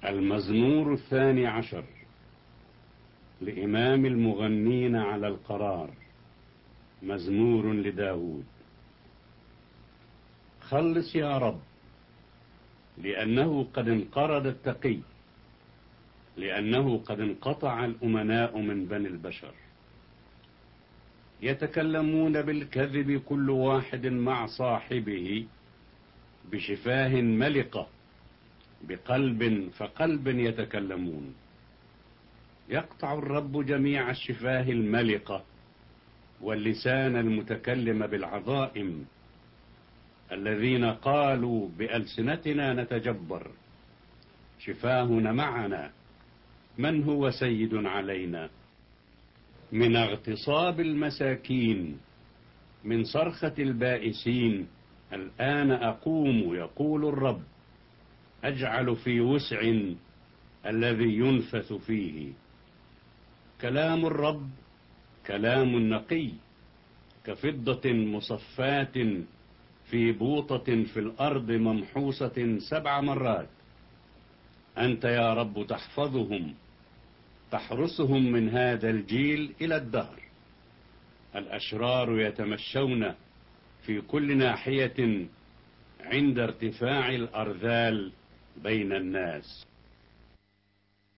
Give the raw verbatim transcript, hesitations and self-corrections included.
المزمور الثاني عشر لإمام المغنين على القرار، مزمور لداود. خلص يا رب، لأنه قد انقرض التقي، لأنه قد انقطع الأمناء من بني البشر. يتكلمون بالكذب كل واحد مع صاحبه، بشفاه ملقة، بقلب فقلب يتكلمون. يقطع الرب جميع الشفاه الملقة، واللسان المتكلم بالعظائم. الذين قالوا بألسنتنا نتجبر، شفاهنا معنا، من هو سيد علينا؟ من اغتصاب المساكين، من صرخة البائسين، الآن أقوم يقول الرب، أجعل في وسع الذي ينفث فيه. كلام الرب كلام نقي، كفضة مصفاة في بوطة في الأرض ممحوسة سبع مرات. أنت يا رب تحفظهم، تحرسهم من هذا الجيل إلى الدهر. الأشرار يتمشون في كل ناحية عند ارتفاع الأرذال بين الناس.